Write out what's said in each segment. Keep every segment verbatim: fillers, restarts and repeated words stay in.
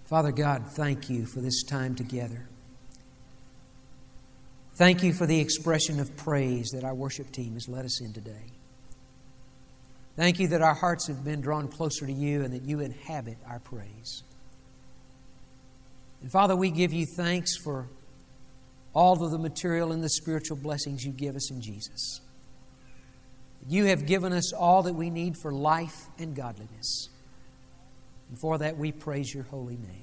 Father God, thank you for this time together. Thank you for the expression of praise that our worship team has led us in today. Thank you that our hearts have been drawn closer to you and that you inhabit our praise. And Father, we give you thanks for all of the material and the spiritual blessings you give us in Jesus. You have given us all that we need for life and godliness. And for that we praise your holy name.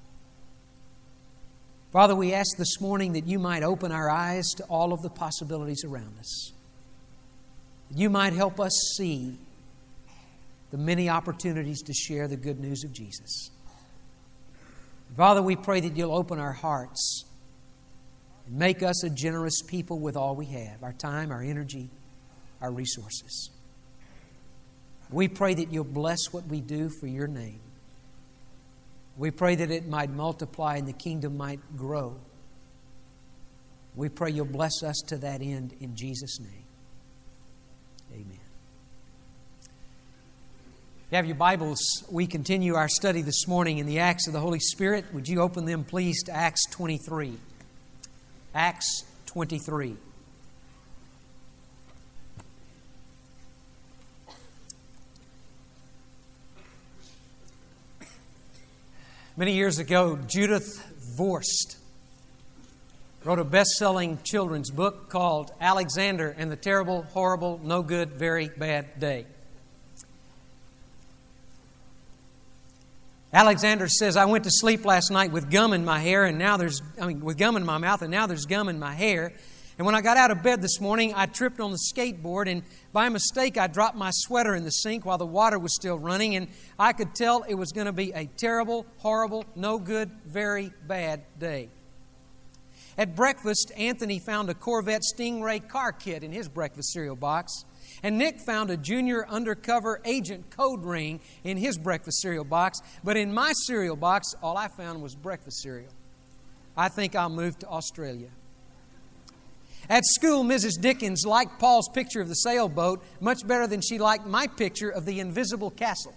Father, we ask this morning that you might open our eyes to all of the possibilities around us. That you might help us see the many opportunities to share the good news of Jesus. Father, we pray that you'll open our hearts and make us a generous people with all we have, our time, our energy, our resources. We pray that you'll bless what we do for your name. We pray that it might multiply and the kingdom might grow. We pray you'll bless us to that end in Jesus' name. Amen. If you have your Bibles, we continue our study this morning in the Acts of the Holy Spirit. Would you open them, please, to Acts twenty-three? Acts twenty-three. Many years ago, Judith Vorst wrote a best-selling children's book called Alexander and the Terrible, Horrible, No Good, Very Bad Day. Alexander says, I went to sleep last night with gum in my hair and now there's, I mean, with gum in my mouth and now there's gum in my hair. And when I got out of bed this morning, I tripped on the skateboard and by mistake I dropped my sweater in the sink while the water was still running and I could tell it was going to be a terrible, horrible, no good, very bad day. At breakfast, Anthony found a Corvette Stingray car kit in his breakfast cereal box. And Nick found a junior undercover agent code ring in his breakfast cereal box. But in my cereal box, all I found was breakfast cereal. I think I'll move to Australia. At school, Missus Dickens liked Paul's picture of the sailboat much better than she liked my picture of the invisible castle.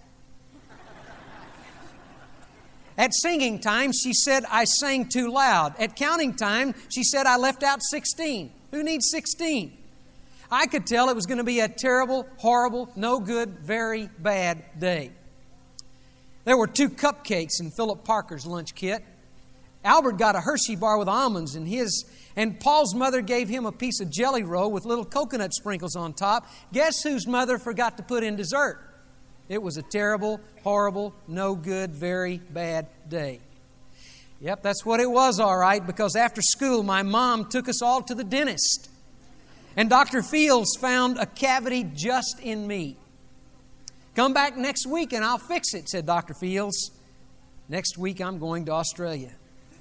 At singing time, she said I sang too loud. At counting time, she said I left out sixteen. Who needs sixteen? I could tell it was going to be a terrible, horrible, no good, very bad day. There were two cupcakes in Philip Parker's lunch kit. Albert got a Hershey bar with almonds in his, and Paul's mother gave him a piece of jelly roll with little coconut sprinkles on top. Guess whose mother forgot to put in dessert? It was a terrible, horrible, no good, very bad day. Yep, that's what it was, all right, because after school, my mom took us all to the dentist. And Doctor Fields found a cavity just in me. Come back next week and I'll fix it, said Doctor Fields. Next week I'm going to Australia.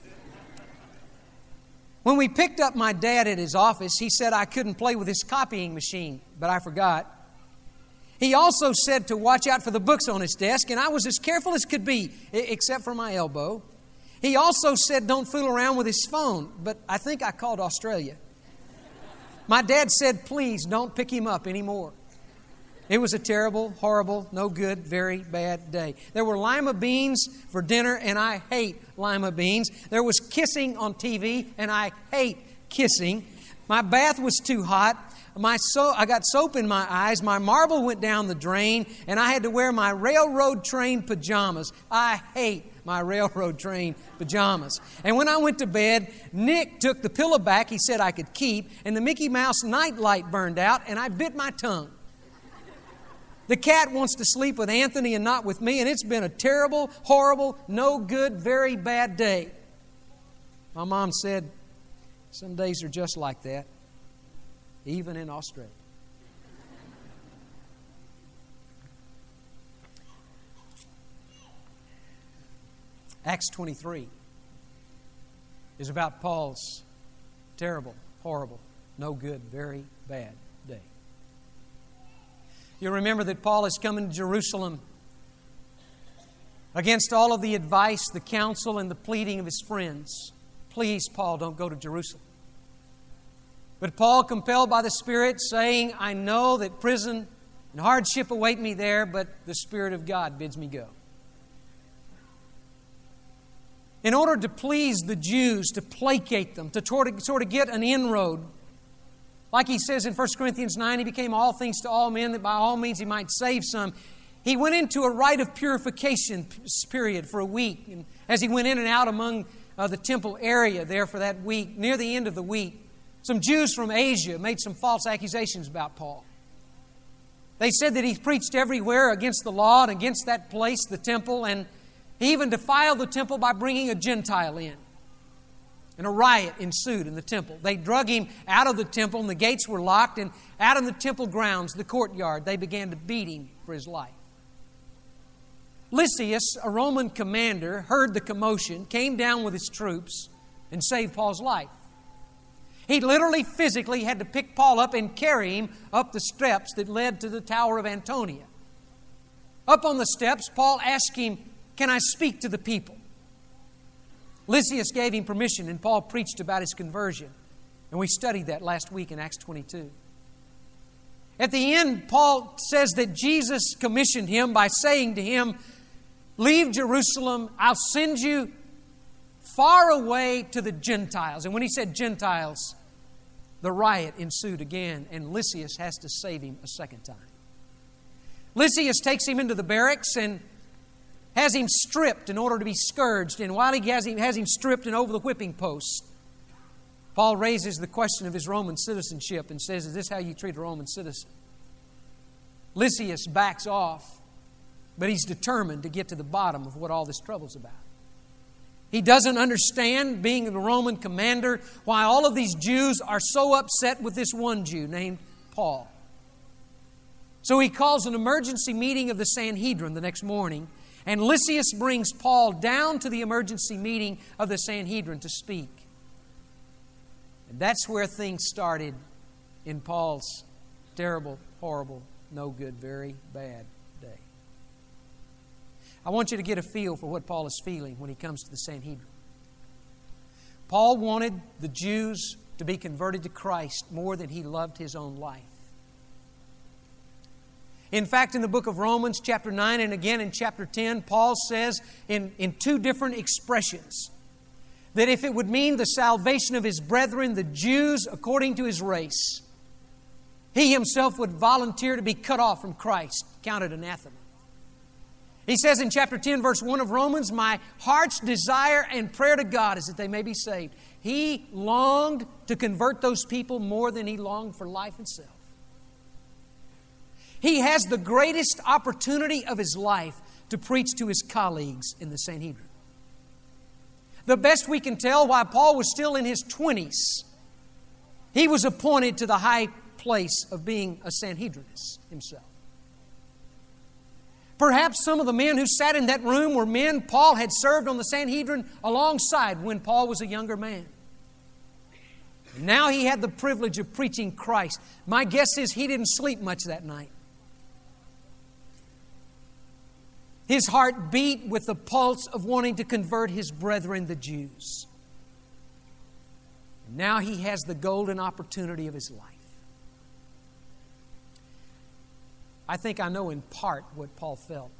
When we picked up my dad at his office, he said I couldn't play with his copying machine, but I forgot. He also said to watch out for the books on his desk, and I was as careful as could be, except for my elbow. He also said don't fool around with his phone, but I think I called Australia. My dad said, please don't pick him up anymore. It was a terrible, horrible, no good, very bad day. There were lima beans for dinner, and I hate lima beans. There was kissing on T V, and I hate kissing. My bath was too hot. My so- I got soap in my eyes. My marble went down the drain, and I had to wear my railroad train pajamas. I hate my railroad train pajamas. And when I went to bed, Nick took the pillow back he said I could keep, and the Mickey Mouse nightlight burned out, and I bit my tongue. The cat wants to sleep with Anthony and not with me, and it's been a terrible, horrible, no good, very bad day. My mom said, some days are just like that, even in Australia. Acts twenty-three is about Paul's terrible, horrible, no good, very bad day. You remember that Paul is coming to Jerusalem against all of the advice, the counsel, and the pleading of his friends. Please, Paul, don't go to Jerusalem. But Paul, compelled by the Spirit, saying, I know that prison and hardship await me there, but the Spirit of God bids me go. in order to please the Jews, to placate them, to sort of, sort of get an inroad. Like he says in First Corinthians nine, He became all things to all men, that by all means He might save some. He went into a rite of purification period for a week. And as He went in and out among uh, the temple area there for that week, near the end of the week, some Jews from Asia made some false accusations about Paul. They said that he preached everywhere against the law and against that place, the temple, and he even defiled the temple by bringing a Gentile in. And a riot ensued in the temple. They drug him out of the temple, and the gates were locked, and out in the temple grounds, the courtyard, they began to beat him for his life. Lysias, a Roman commander, heard the commotion, came down with his troops, and saved Paul's life. He literally, physically had to pick Paul up and carry him up the steps that led to the Tower of Antonia. Up on the steps, Paul asked him, "Can I speak to the people?" Lysias gave him permission, and Paul preached about his conversion. And we studied that last week in Acts twenty-two. At the end, Paul says that Jesus commissioned him by saying to him, "Leave Jerusalem, I'll send you far away to the Gentiles." And when he said Gentiles, the riot ensued again, and Lysias has to save him a second time. Lysias takes him into the barracks and has him stripped in order to be scourged. And while he has him, has him stripped and over the whipping post, Paul raises the question of his Roman citizenship and says, "Is this how you treat a Roman citizen?" Lysias backs off, but he's determined to get to the bottom of what all this trouble's about. He doesn't understand, being the Roman commander, why all of these Jews are so upset with this one Jew named Paul. So he calls an emergency meeting of the Sanhedrin the next morning, and Lysias brings Paul down to the emergency meeting of the Sanhedrin to speak. And that's where things started in Paul's terrible, horrible, no good, very bad day. I want you to get a feel for what Paul is feeling when he comes to the Sanhedrin. Paul wanted the Jews to be converted to Christ more than he loved his own life. In fact, in the book of Romans, chapter nine, and again in chapter ten, Paul says in, in two different expressions that if it would mean the salvation of his brethren, the Jews, according to his race, he himself would volunteer to be cut off from Christ, counted anathema. He says in chapter ten, verse one of Romans, "My heart's desire and prayer to God is that they may be saved." He longed to convert those people more than he longed for life itself. He has the greatest opportunity of his life to preach to his colleagues in the Sanhedrin. The best we can tell, while Paul was still in his twenties, he was appointed to the high place of being a Sanhedrinist himself. Perhaps some of the men who sat in that room were men Paul had served on the Sanhedrin alongside when Paul was a younger man. And now he had the privilege of preaching Christ. My guess is he didn't sleep much that night. His heart beat with the pulse of wanting to convert his brethren, the Jews. And now he has the golden opportunity of his life. I think I know in part what Paul felt.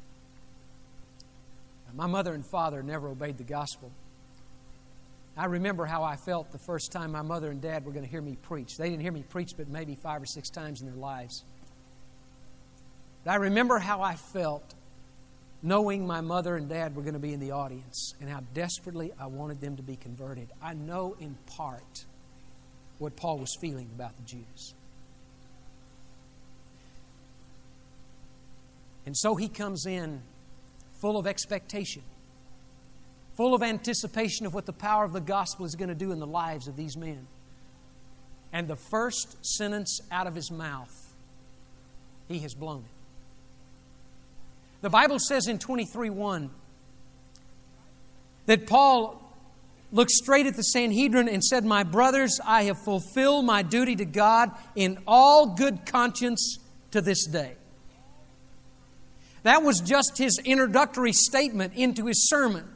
My mother and father never obeyed the gospel. I remember how I felt the first time my mother and dad were going to hear me preach. They didn't hear me preach but maybe five or six times in their lives. But I remember how I felt knowing my mother and dad were going to be in the audience and how desperately I wanted them to be converted. I know in part what Paul was feeling about the Jews. And so he comes in full of expectation, full of anticipation of what the power of the gospel is going to do in the lives of these men. And the first sentence out of his mouth, he has blown it. The Bible says in twenty-three one that Paul looked straight at the Sanhedrin and said, "My brothers, I have fulfilled my duty to God in all good conscience to this day." That was just his introductory statement into his sermon.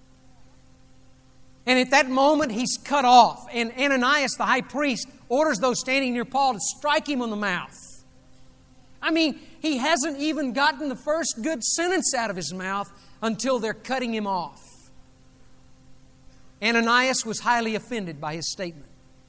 And at that moment, he's cut off. And Ananias, the high priest, orders those standing near Paul to strike him on the mouth. I mean, he hasn't even gotten the first good sentence out of his mouth until they're cutting him off. Ananias was highly offended by his statement.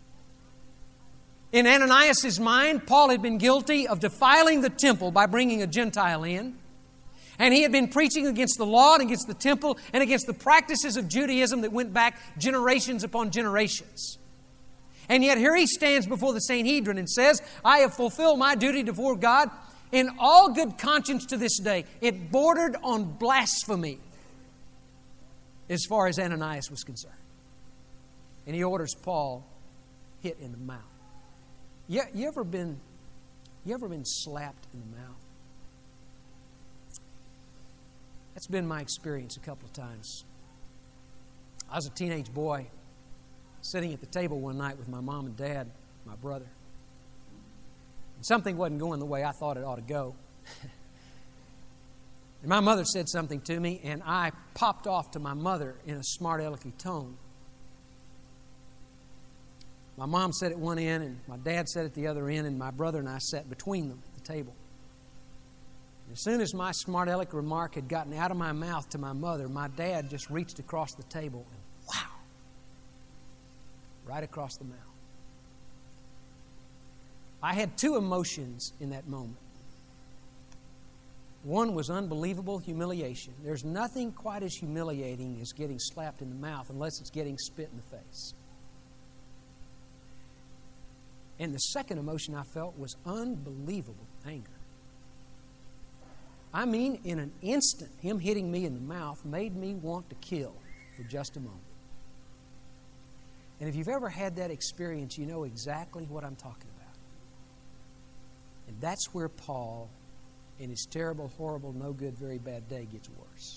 In Ananias' mind, Paul had been guilty of defiling the temple by bringing a Gentile in. And he had been preaching against the law and against the temple and against the practices of Judaism that went back generations upon generations. And yet here he stands before the Sanhedrin and says, I have fulfilled my duty before God in all good conscience to this day. It bordered on blasphemy as far as Ananias was concerned. And he orders Paul hit in the mouth. You, you ever been, you ever been slapped in the mouth? That's been my experience a couple of times. I was a teenage boy sitting at the table one night with my mom and dad, my brother. And something wasn't going the way I thought it ought to go. And my mother said something to me, and I popped off to my mother in a smart alecky tone. My mom sat at one end, and my dad sat at the other end, and my brother and I sat between them at the table. And as soon as my smart aleck remark had gotten out of my mouth to my mother, my dad just reached across the table and wow, right across the mouth. I had two emotions in that moment. One was unbelievable humiliation. There's nothing quite as humiliating as getting slapped in the mouth unless it's getting spit in the face. And the second emotion I felt was unbelievable anger. I mean, in an instant, him hitting me in the mouth made me want to kill for just a moment. And if you've ever had that experience, you know exactly what I'm talking about. And that's where Paul, in his terrible, horrible, no good, very bad day, gets worse.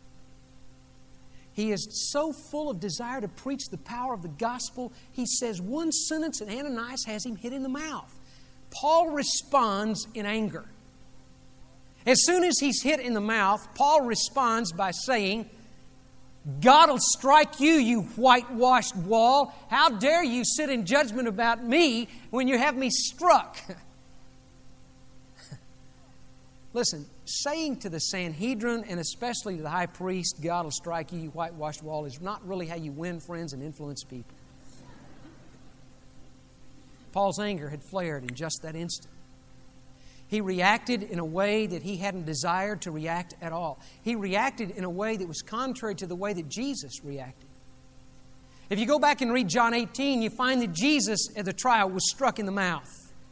He is so full of desire to preach the power of the gospel, he says one sentence and Ananias has him hit in the mouth. Paul responds in anger. As soon as he's hit in the mouth, Paul responds by saying, God will strike you, you whitewashed wall. How dare you sit in judgment about me when you have me struck? Listen, saying to the Sanhedrin and especially to the high priest, God will strike you, you whitewashed wall, is not really how you win friends and influence people. Paul's anger had flared in just that instant. He reacted in a way that he hadn't desired to react at all. He reacted in a way that was contrary to the way that Jesus reacted. If you go back and read John eighteen, you find that Jesus at the trial was struck in the mouth.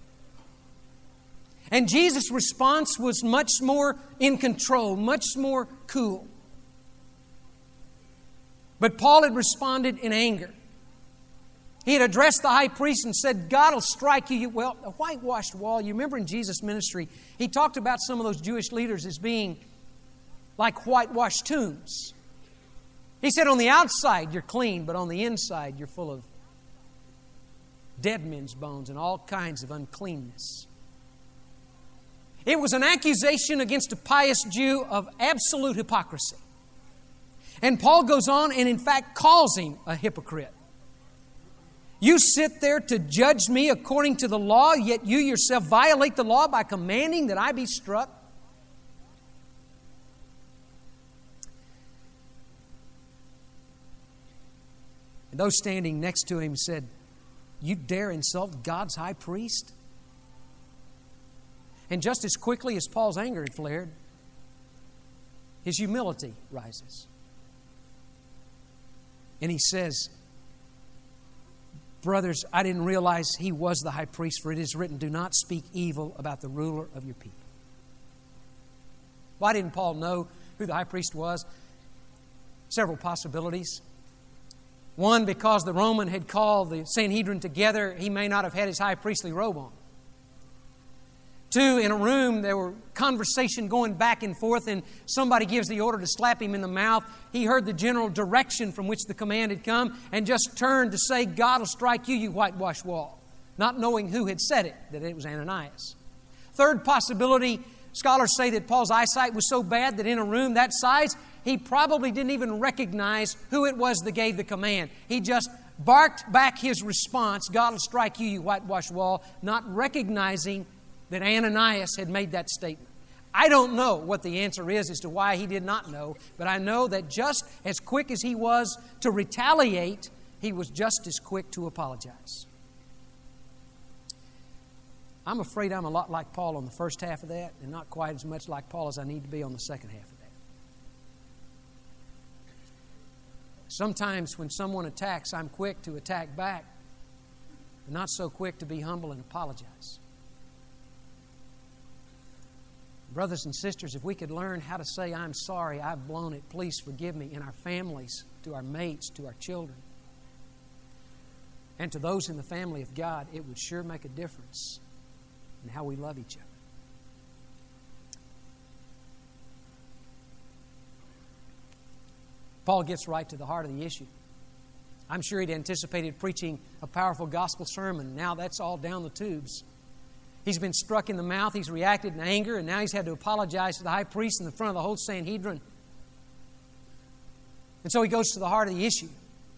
And Jesus' response was much more in control, much more cool. But Paul had responded in anger. He had addressed the high priest and said, God will strike you. Well, a whitewashed wall, you remember in Jesus' ministry, he talked about some of those Jewish leaders as being like whitewashed tombs. He said, on the outside you're clean, but on the inside you're full of dead men's bones and all kinds of uncleanness. It was an accusation against a pious Jew of absolute hypocrisy. And Paul goes on and in fact calls him a hypocrite. You sit there to judge me according to the law, yet you yourself violate the law by commanding that I be struck. And those standing next to him said, you dare insult God's high priest? And just as quickly as Paul's anger had flared, his humility rises. And he says, brothers, I didn't realize he was the high priest, for it is written, do not speak evil about the ruler of your people. Why didn't Paul know who the high priest was? Several possibilities. One, because the Roman had called the Sanhedrin together, he may not have had his high priestly robe on. Two, in a room, there were conversation going back and forth, and somebody gives the order to slap him in the mouth. He heard the general direction from which the command had come and just turned to say, God will strike you, you whitewashed wall, not knowing who had said it, that it was Ananias. Third possibility, scholars say that Paul's eyesight was so bad that in a room that size, he probably didn't even recognize who it was that gave the command. He just barked back his response, God will strike you, you whitewashed wall, not recognizing that Ananias had made that statement. I don't know what the answer is as to why he did not know, but I know that just as quick as he was to retaliate, he was just as quick to apologize. I'm afraid I'm a lot like Paul on the first half of that, and not quite as much like Paul as I need to be on the second half of that. Sometimes when someone attacks, I'm quick to attack back, but not so quick to be humble and apologize. Brothers and sisters, if we could learn how to say, I'm sorry, I've blown it, please forgive me, in our families, to our mates, to our children, and to those in the family of God, it would sure make a difference in how we love each other. Paul gets right to the heart of the issue. I'm sure he'd anticipated preaching a powerful gospel sermon. Now that's all down the tubes. He's been struck in the mouth, he's reacted in anger, and now he's had to apologize to the high priest in the front of the whole Sanhedrin. And so he goes to the heart of the issue.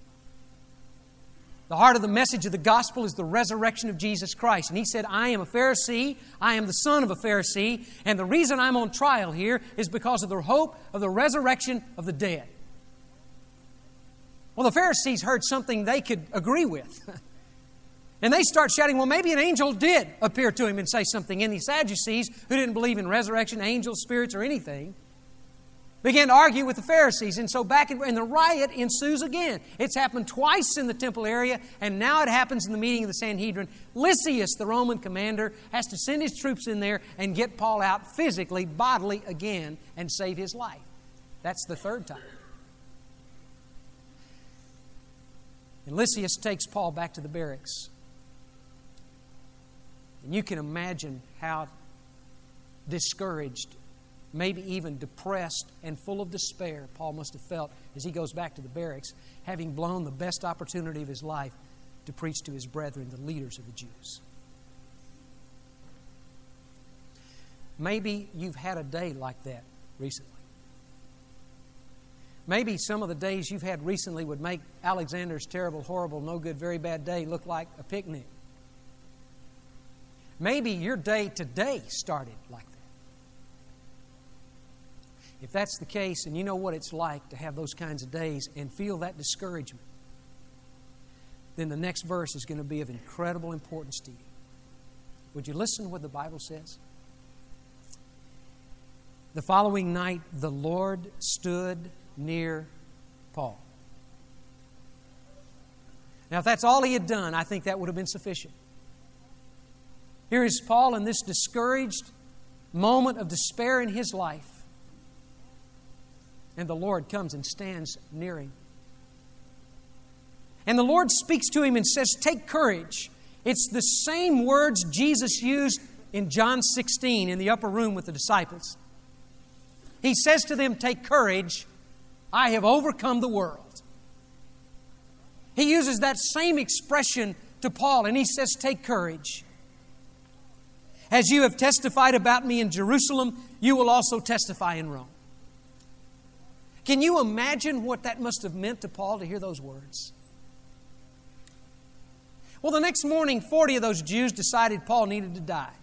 The heart of the message of the gospel is the resurrection of Jesus Christ. And he said, I am a Pharisee, I am the son of a Pharisee, and the reason I'm on trial here is because of the hope of the resurrection of the dead. Well, the Pharisees heard something they could agree with. And they start shouting, well, maybe an angel did appear to him and say something. And the Sadducees, who didn't believe in resurrection, angels, spirits, or anything, began to argue with the Pharisees. And so back in, and the riot ensues again. It's happened twice in the temple area, and now it happens in the meeting of the Sanhedrin. Lysias, the Roman commander, has to send his troops in there and get Paul out physically, bodily again, and save his life. That's the third time. And Lysias takes Paul back to the barracks. And you can imagine how discouraged, maybe even depressed and full of despair Paul must have felt as he goes back to the barracks, having blown the best opportunity of his life to preach to his brethren, the leaders of the Jews. Maybe you've had a day like that recently. Maybe some of the days you've had recently would make Alexander's terrible, horrible, no good, very bad day look like a picnic. Maybe your day today started like that. If that's the case, and you know what it's like to have those kinds of days and feel that discouragement, then the next verse is going to be of incredible importance to you. Would you listen to what the Bible says? The following night, the Lord stood near Paul. Now, if that's all he had done, I think that would have been sufficient. Here is Paul in this discouraged moment of despair in his life. And the Lord comes and stands near him. And the Lord speaks to him and says, take courage. It's the same words Jesus used in John sixteen in the upper room with the disciples. He says to them, take courage. I have overcome the world. He uses that same expression to Paul, and he says, take courage. As you have testified about me in Jerusalem, you will also testify in Rome. Can you imagine what that must have meant to Paul to hear those words? Well, the next morning, forty of those Jews decided Paul needed to die.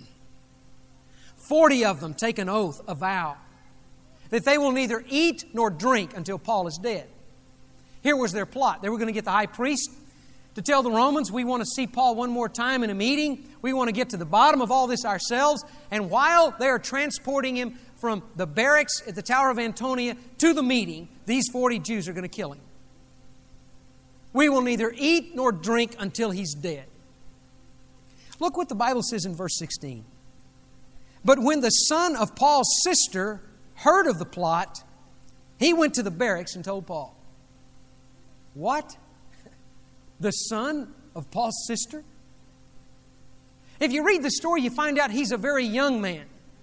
Forty of them take an oath, a vow, that they will neither eat nor drink until Paul is dead. Here was their plot. They were going to get the high priest to tell the Romans, we want to see Paul one more time in a meeting. We want to get to the bottom of all this ourselves. And while they are transporting him from the barracks at the Tower of Antonia to the meeting, these forty Jews are going to kill him. We will neither eat nor drink until he's dead. Look what the Bible says in verse sixteen. But when the son of Paul's sister heard of the plot, he went to the barracks and told Paul. What? The son of Paul's sister? If you read the story, you find out he's a very young man.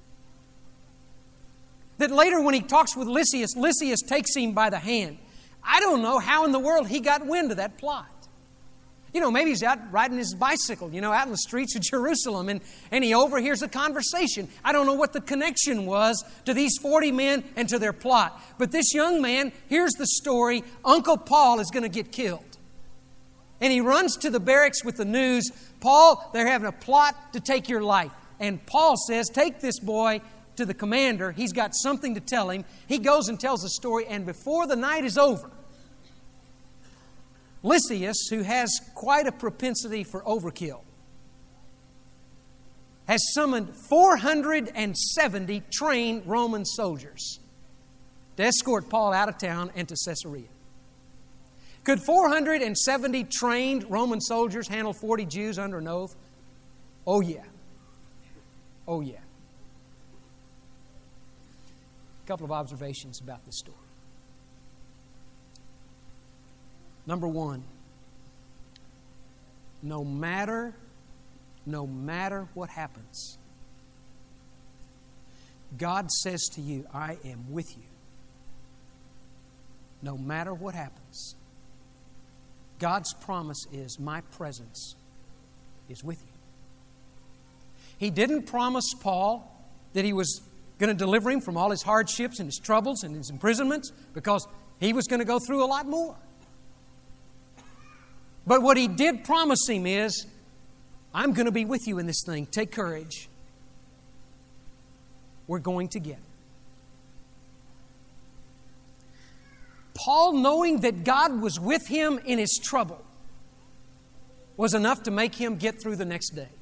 That later when he talks with Lysias, Lysias takes him by the hand. I don't know how in the world he got wind of that plot. You know, maybe he's out riding his bicycle, you know, out in the streets of Jerusalem, and, and he overhears a conversation. I don't know what the connection was to these forty men and to their plot. But this young man hears the story, Uncle Paul is going to get killed. And he runs to the barracks with the news, Paul, they're having a plot to take your life. And Paul says, take this boy, to the commander. He's got something to tell him. He goes and tells the story, and before the night is over, Lysias, who has quite a propensity for overkill, has summoned four hundred seventy trained Roman soldiers to escort Paul out of town and to Caesarea. Could four hundred seventy trained Roman soldiers handle forty Jews under an oath? Oh, yeah. Oh, yeah. A couple of observations about this story. Number one, no matter, no matter what happens, God says to you, I am with you. No matter what happens, God's promise is, my presence is with you. He didn't promise Paul that he was going to deliver him from all his hardships and his troubles and his imprisonments, because he was going to go through a lot more. But what he did promise him is, I'm going to be with you in this thing. Take courage. We're going together. Paul, knowing that God was with him in his trouble, was enough to make him get through the next day.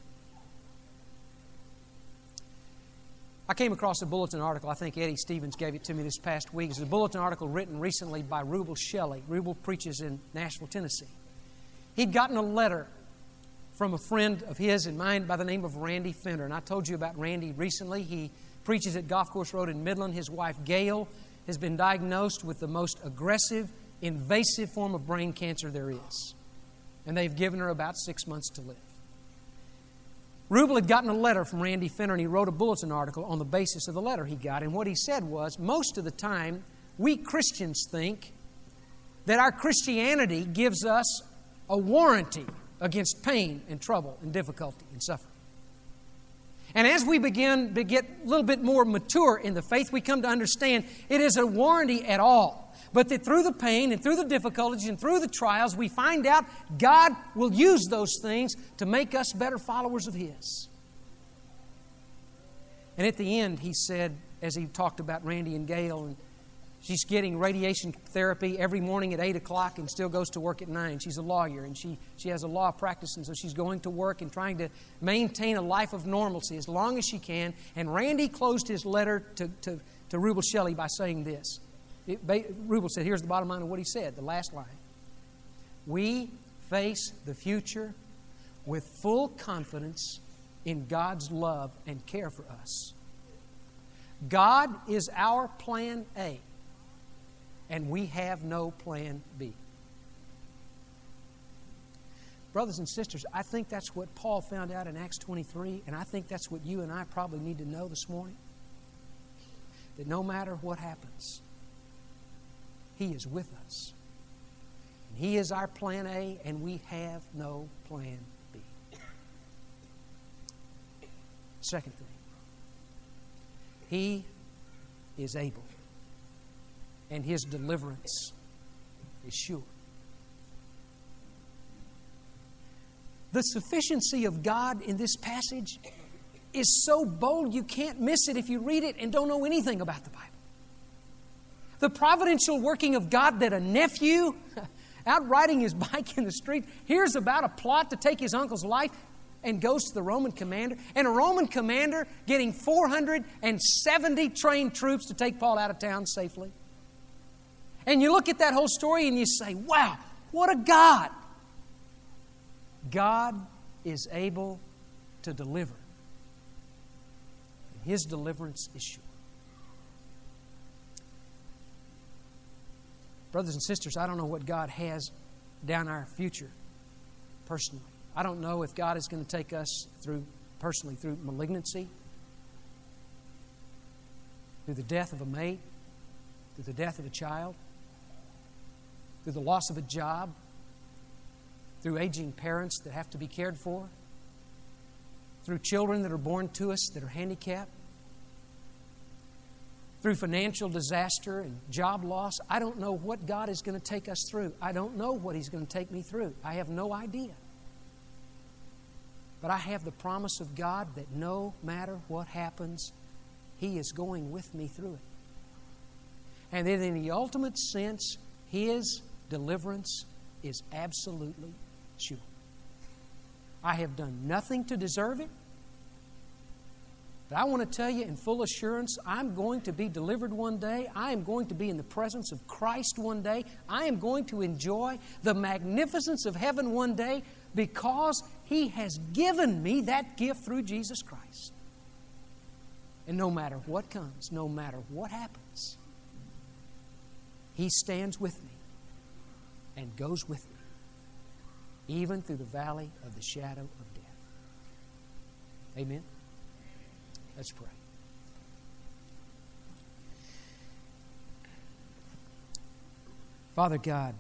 I came across a bulletin article. I think Eddie Stevens gave it to me this past week. It's a bulletin article written recently by Rubel Shelley. Rubel preaches in Nashville, Tennessee. He'd gotten a letter from a friend of his and mine by the name of Randy Fender. And I told you about Randy recently. He preaches at Golf Course Road in Midland. His wife, Gail, has been diagnosed with the most aggressive, invasive form of brain cancer there is. And they've given her about six months to live. Rubel had gotten a letter from Randy Fender, and he wrote a bulletin article on the basis of the letter he got. And what he said was, most of the time, we Christians think that our Christianity gives us a warranty against pain and trouble and difficulty and suffering. And as we begin to get a little bit more mature in the faith, we come to understand it is a warranty at all. But that through the pain and through the difficulties and through the trials, we find out God will use those things to make us better followers of His. And at the end, he said, as he talked about Randy and Gail, and she's getting radiation therapy every morning at eight o'clock and still goes to work at nine. She's a lawyer, and she, she has a law practice, and so she's going to work and trying to maintain a life of normalcy as long as she can. And Randy closed his letter to, to, to Rubel Shelley by saying this. It, Rubel said, here's the bottom line of what he said, the last line. We face the future with full confidence in God's love and care for us. God is our plan A, and we have no plan B. Brothers and sisters, I think that's what Paul found out in Acts twenty-three, and I think that's what you and I probably need to know this morning. That no matter what happens, He is with us. And He is our plan A, and we have no plan B. Second thing, He is able, and His deliverance is sure. The sufficiency of God in this passage is so bold you can't miss it if you read it and don't know anything about the Bible. The providential working of God that a nephew out riding his bike in the street hears about a plot to take his uncle's life and goes to the Roman commander. And a Roman commander getting four hundred seventy trained troops to take Paul out of town safely. And you look at that whole story and you say, wow, what a God. God is able to deliver. And His deliverance is sure. Brothers and sisters, I don't know what God has down our future personally. I don't know if God is going to take us through, personally, through malignancy, through the death of a mate, through the death of a child, through the loss of a job, through aging parents that have to be cared for, through children that are born to us that are handicapped, through financial disaster and job loss. I don't know what God is going to take us through. I don't know what He's going to take me through. I have no idea. But I have the promise of God that no matter what happens, He is going with me through it. And then in the ultimate sense, His deliverance is absolutely sure. I have done nothing to deserve it. But I want to tell you in full assurance, I'm going to be delivered one day. I am going to be in the presence of Christ one day. I am going to enjoy the magnificence of heaven one day because He has given me that gift through Jesus Christ. And no matter what comes, no matter what happens, He stands with me and goes with me, even through the valley of the shadow of death. Amen? Let's pray. Father God,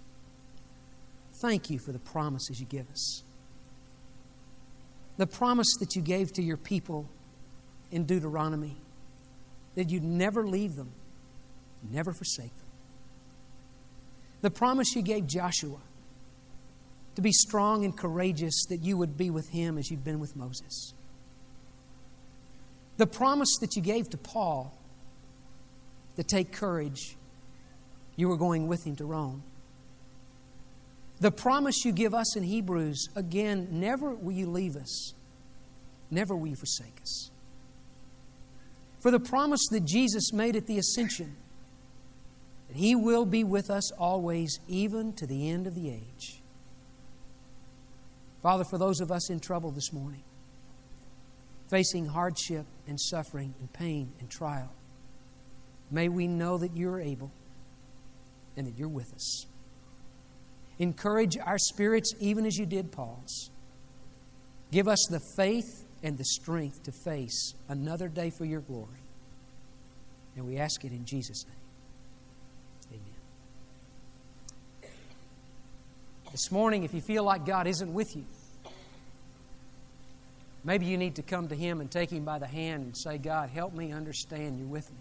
thank You for the promises You give us. The promise that You gave to Your people in Deuteronomy, that You'd never leave them, never forsake them. The promise You gave Joshua to be strong and courageous, that You would be with him as You've been with Moses. The promise that You gave to Paul to take courage, You were going with him to Rome. The promise You give us in Hebrews, again, never will You leave us, never will You forsake us. For the promise that Jesus made at the ascension, that He will be with us always, even to the end of the age. Father, for those of us in trouble this morning, facing hardship and suffering and pain and trial, may we know that You're able and that You're with us. Encourage our spirits even as You did Paul's. Give us the faith and the strength to face another day for Your glory. And we ask it in Jesus' name. Amen. This morning, if you feel like God isn't with you, maybe you need to come to Him and take Him by the hand and say, God, help me understand You're with me.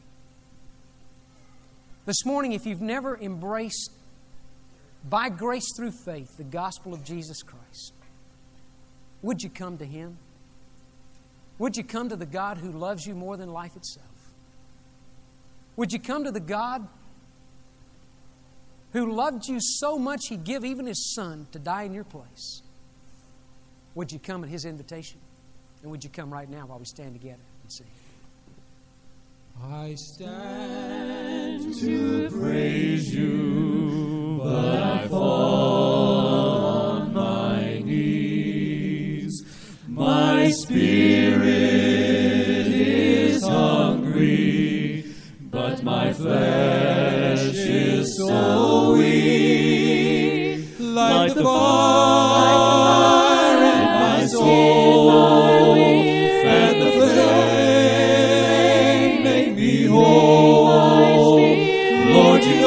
This morning, if you've never embraced, by grace through faith, the gospel of Jesus Christ, would you come to Him? Would you come to the God who loves you more than life itself? Would you come to the God who loved you so much He'd give even His Son to die in your place? Would you come at His invitation? And would you come right now while we stand together and sing? I stand to praise You, but I fall on my knees. My spirit is hungry, but my flesh is so weak. Like the fire in my soul, and the flame make me whole. Lord, You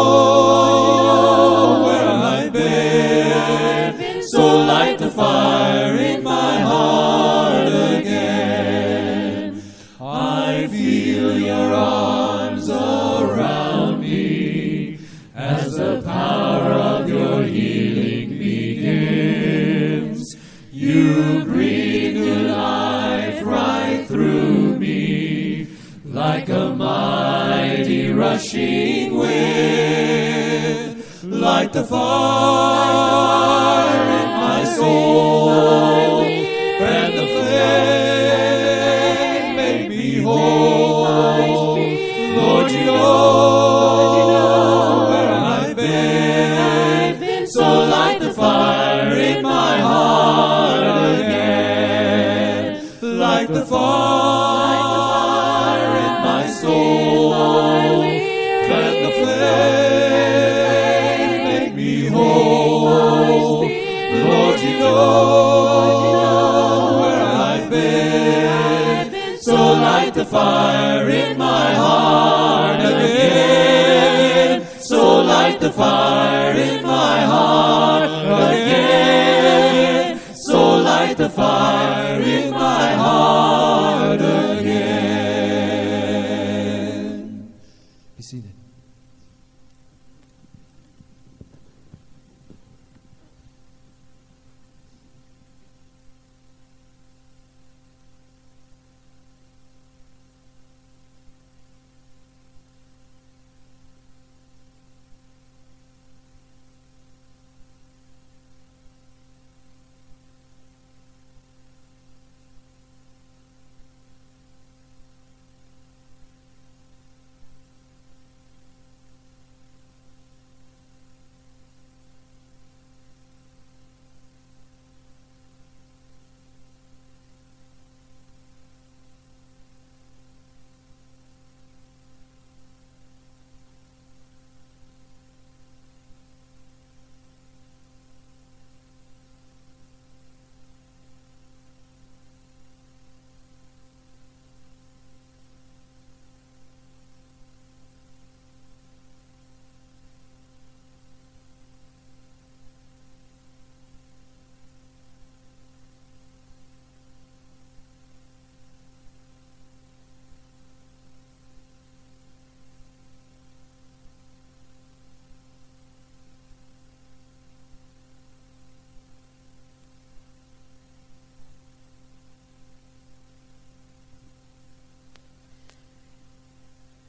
know where I've been, so light the fire in my heart again. I feel Your arms around me as the power of Your healing begins. You breathe new life right through me, like a mighty rushing wind. Like the fire in my soul, and the flame made me whole. Lord, You know where I've been, so light the fire in my heart again. Like the fire in my soul, and the flame make me whole. Lord, You know where I've been, so light the fire in my heart again. So light the fire in my heart again. So light the fire in my heart again. Be seated.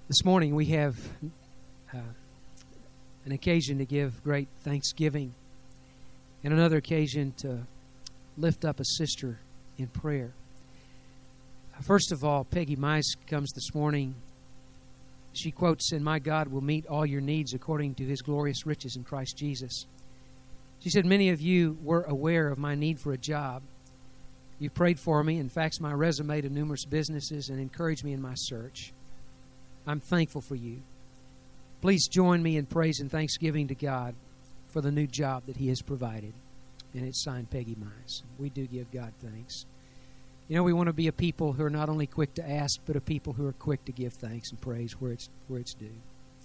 This morning we have uh, an occasion to give great thanksgiving and another occasion to lift up a sister in prayer. Uh, first of all, Peggy Mize comes this morning. She quotes, "And my God will meet all your needs according to His glorious riches in Christ Jesus." She said, "Many of you were aware of my need for a job. You prayed for me and faxed my resume to numerous businesses and encouraged me in my search. I'm thankful for you. Please join me in praise and thanksgiving to God for the new job that He has provided." And it's signed Peggy Mize. We do give God thanks. You know, we want to be a people who are not only quick to ask, but a people who are quick to give thanks and praise where it's where it's due.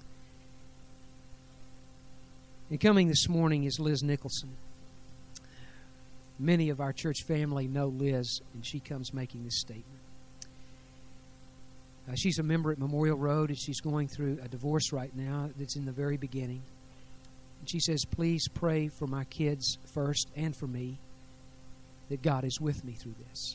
And coming this morning is Liz Nicholson. Many of our church family know Liz, and she comes making this statement. Uh, she's a member at Memorial Road, and she's going through a divorce right now that's in the very beginning. And she says, "Please pray for my kids first and for me, that God is with me through this."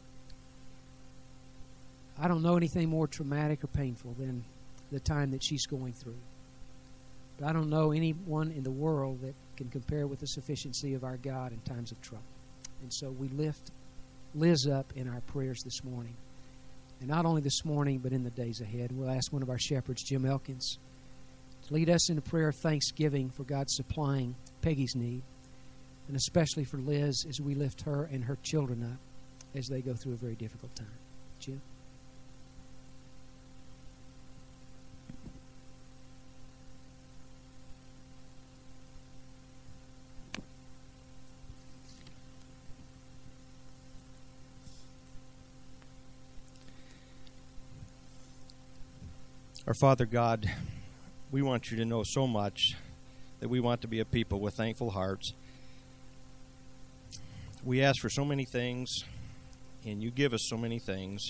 I don't know anything more traumatic or painful than the time that she's going through. But I don't know anyone in the world that can compare with the sufficiency of our God in times of trouble. And so we lift Liz up in our prayers this morning. And not only this morning, but in the days ahead. We'll ask one of our shepherds, Jim Elkins, to lead us in a prayer of thanksgiving for God supplying Peggy's need, and especially for Liz as we lift her and her children up as they go through a very difficult time. Jim? Our Father God, we want you to know so much that we want to be a people with thankful hearts. We ask for so many things, and you give us so many things.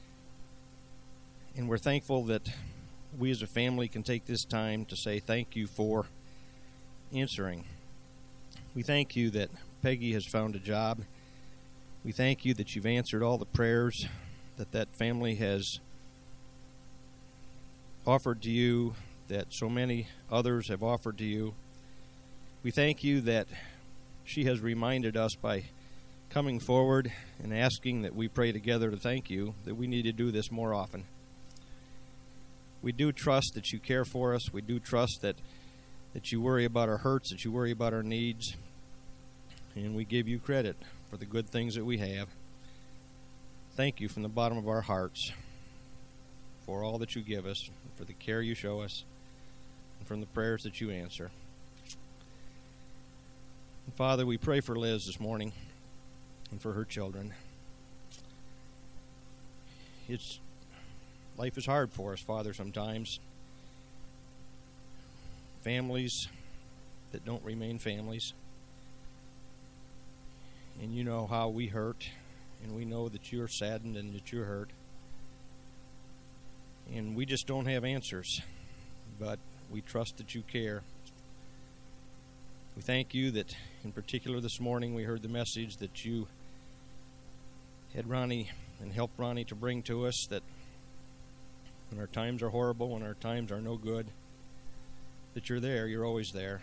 And we're thankful that we as a family can take this time to say thank you for answering. We thank you that Peggy has found a job. We thank you that you've answered all the prayers that that family has offered to you, that so many others have offered to you. We thank you that she has reminded us by coming forward and asking that we pray together to thank you, that we need to do this more often. We do trust that you care for us. We do trust that, that you worry about our hurts, that you worry about our needs. And we give you credit for the good things that we have. Thank you from the bottom of our hearts for all that you give us, for the care you show us, and from the prayers that you answer. And Father, we pray for Liz this morning and for her children. It's life is hard for us, Father, sometimes. Families that don't remain families. And you know how we hurt, and we know that you're saddened and that you're hurt. And we just don't have answers, but we trust that you care. We thank you that, in particular this morning, we heard the message that you had Ronnie and helped Ronnie to bring to us, that when our times are horrible, when our times are no good, that you're there, you're always there.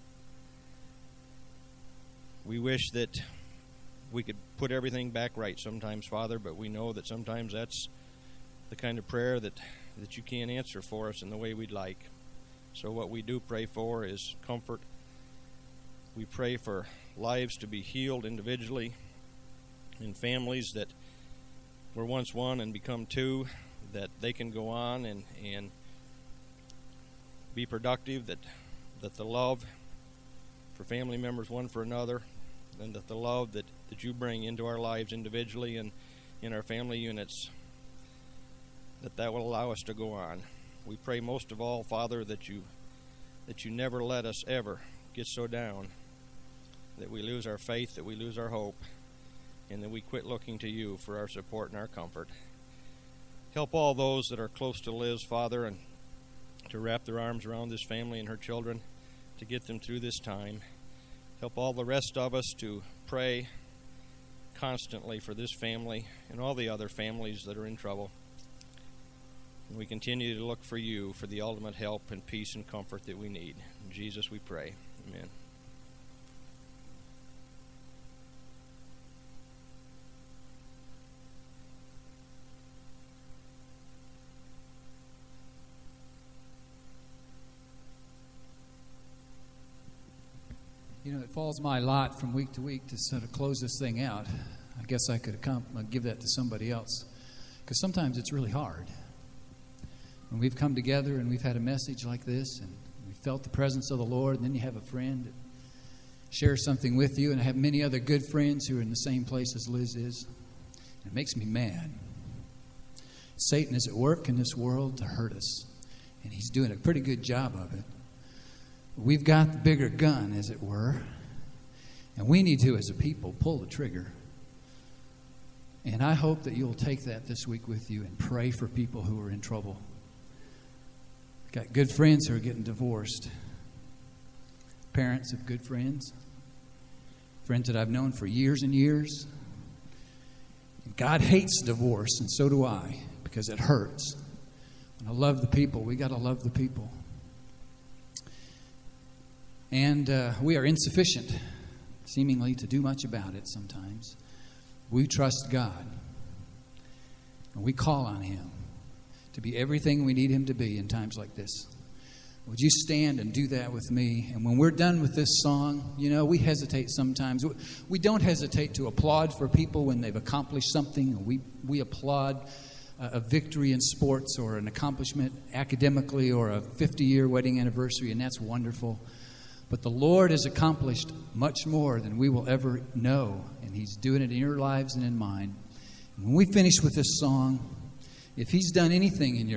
We wish that we could put everything back right sometimes, Father, but we know that sometimes that's the kind of prayer that, that you can't answer for us in the way we'd like. So what we do pray for is comfort. We pray for lives to be healed individually, in families that were once one and become two, that they can go on and, and be productive, that, that the love for family members one for another, and that the love that, that you bring into our lives individually and in our family units, that that will allow us to go on. We pray most of all, Father, that you that you never let us ever get so down that we lose our faith, that we lose our hope, and that we quit looking to you for our support and our comfort. Help all those that are close to Liz, Father, and to wrap their arms around this family and her children to get them through this time. Help all the rest of us to pray constantly for this family and all the other families that are in trouble. And we continue to look for you for the ultimate help and peace and comfort that we need. In Jesus we pray. Amen. You know, it falls my lot from week to week to sort of close this thing out. I guess I could accom- give that to somebody else, because sometimes it's really hard. When we've come together and we've had a message like this and we felt the presence of the Lord, and then you have a friend that shares something with you, and I have many other good friends who are in the same place as Liz is. It makes me mad. Satan is at work in this world to hurt us, and he's doing a pretty good job of it. We've got the bigger gun, as it were, and we need to, as a people, pull the trigger. And I hope that you'll take that this week with you and pray for people who are in trouble. Got good friends who are getting divorced. Parents of good friends. Friends that I've known for years and years. And God hates divorce, and so do I, because it hurts. And I love the people. We got to love the people. And uh, we are insufficient, seemingly, to do much about it sometimes. We trust God. And we call on Him to be everything we need Him to be in times like this. Would you stand and do that with me? And when we're done with this song, you know, we hesitate sometimes. We don't hesitate to applaud for people when they've accomplished something. We, we applaud a victory in sports or an accomplishment academically or a fifty-year wedding anniversary, and that's wonderful. But the Lord has accomplished much more than we will ever know, and He's doing it in your lives and in mine. And when we finish with this song, if He's done anything in your